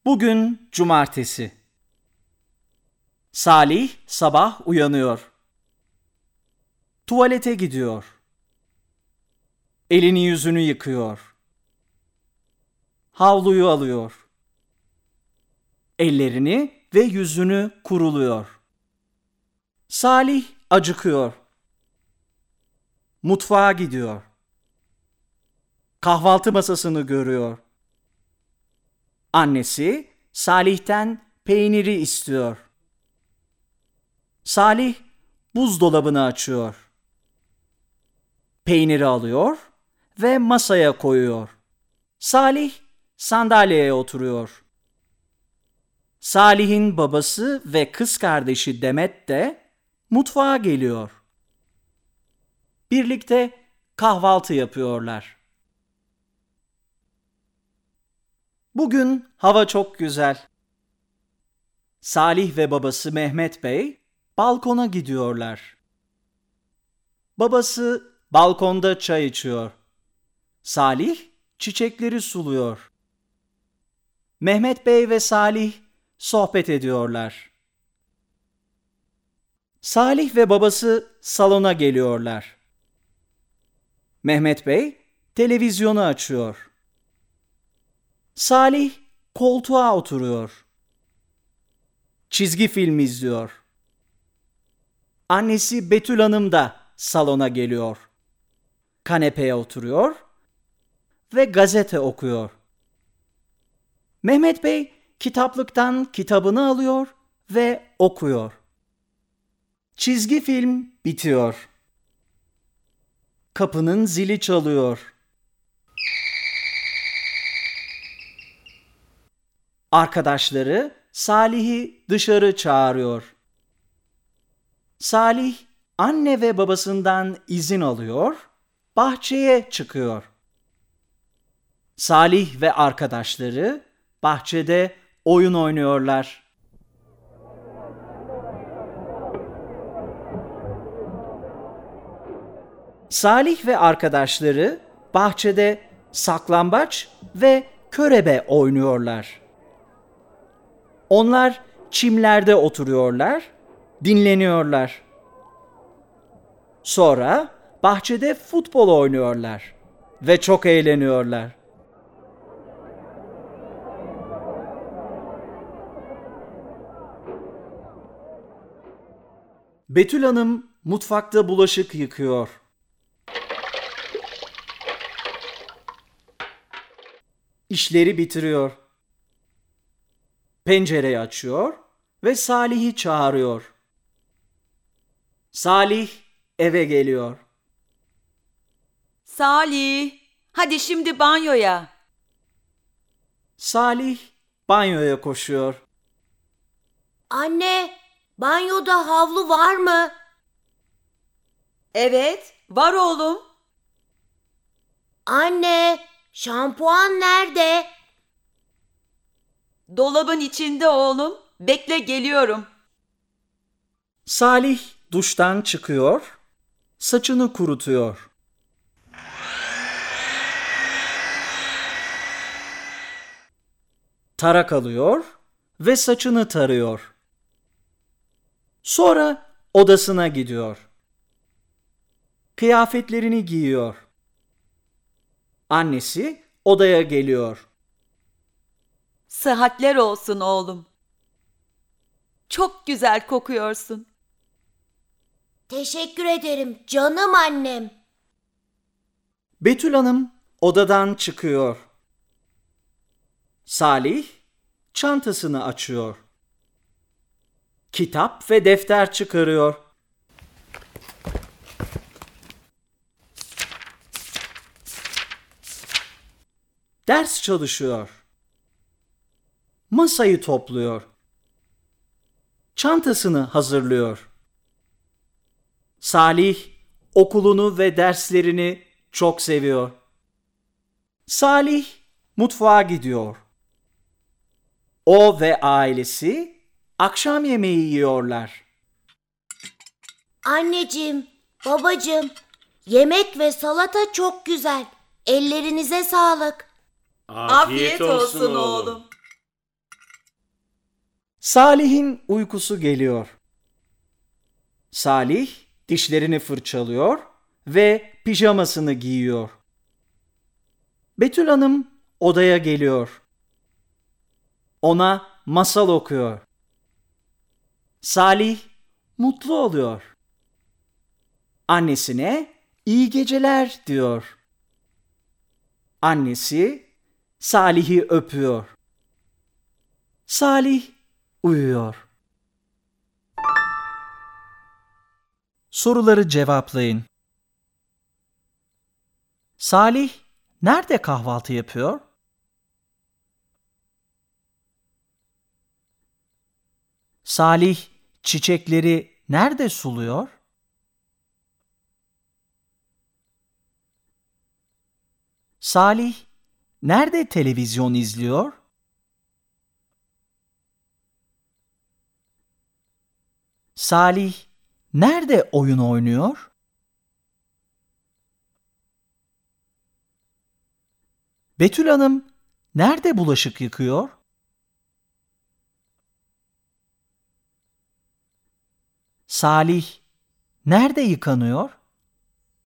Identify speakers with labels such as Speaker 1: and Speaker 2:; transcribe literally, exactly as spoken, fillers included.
Speaker 1: Bugün cumartesi. Salih sabah uyanıyor. Tuvalete gidiyor. Elini yüzünü yıkıyor. Havluyu alıyor. Ellerini ve yüzünü kuruluyor. Salih acıkıyor. Mutfağa gidiyor. Kahvaltı masasını görüyor. Annesi Salih'ten peyniri istiyor. Salih buzdolabını açıyor. Peyniri alıyor ve masaya koyuyor. Salih sandalyeye oturuyor. Salih'in babası ve kız kardeşi Demet de mutfağa geliyor. Birlikte kahvaltı yapıyorlar. Bugün hava çok güzel. Salih ve babası Mehmet Bey balkona gidiyorlar. Babası balkonda çay içiyor. Salih çiçekleri suluyor. Mehmet Bey ve Salih sohbet ediyorlar. Salih ve babası salona geliyorlar. Mehmet Bey televizyonu açıyor. Salih koltuğa oturuyor. Çizgi film izliyor. Annesi Betül Hanım da salona geliyor. Kanepeye oturuyor ve gazete okuyor. Mehmet Bey kitaplıktan kitabını alıyor ve okuyor. Çizgi film bitiyor. Kapının zili çalıyor. Arkadaşları Salih'i dışarı çağırıyor. Salih anne ve babasından izin alıyor, bahçeye çıkıyor. Salih ve arkadaşları bahçede oyun oynuyorlar. Salih ve arkadaşları bahçede saklambaç ve körebe oynuyorlar. Onlar çimlerde oturuyorlar, dinleniyorlar. Sonra bahçede futbol oynuyorlar ve çok eğleniyorlar. Betül Hanım mutfakta bulaşık yıkıyor. İşleri bitiriyor. Pencereyi açıyor ve Salih'i çağırıyor. Salih eve geliyor.
Speaker 2: Salih, hadi şimdi banyoya.
Speaker 1: Salih banyoya koşuyor.
Speaker 3: Anne, banyoda havlu var mı?
Speaker 2: Evet, var oğlum.
Speaker 3: Anne, şampuan nerede?
Speaker 2: Dolabın içinde oğlum. Bekle, geliyorum.
Speaker 1: Salih duştan çıkıyor, saçını kurutuyor. Tarak alıyor ve saçını tarıyor. Sonra odasına gidiyor. Kıyafetlerini giyiyor. Annesi odaya geliyor.
Speaker 2: Sıhhatler olsun oğlum. Çok güzel kokuyorsun.
Speaker 3: Teşekkür ederim canım annem.
Speaker 1: Betül Hanım odadan çıkıyor. Salih çantasını açıyor. Kitap ve defter çıkarıyor. Ders çalışıyor. Masayı topluyor. Çantasını hazırlıyor. Salih okulunu ve derslerini çok seviyor. Salih mutfağa gidiyor. O ve ailesi akşam yemeği yiyorlar.
Speaker 3: Anneciğim, babacığım, yemek ve salata çok güzel. Ellerinize sağlık.
Speaker 2: Afiyet olsun oğlum.
Speaker 1: Salih'in uykusu geliyor. Salih dişlerini fırçalıyor ve pijamasını giyiyor. Betül Hanım odaya geliyor. Ona masal okuyor. Salih mutlu oluyor. Annesine iyi geceler diyor. Annesi Salih'i öpüyor. Salih uyuyor. Soruları cevaplayın. Salih nerede kahvaltı yapıyor? Salih çiçekleri nerede suluyor? Salih nerede televizyon izliyor? Salih nerede oyun oynuyor? Betül Hanım nerede bulaşık yıkıyor? Salih nerede yıkanıyor?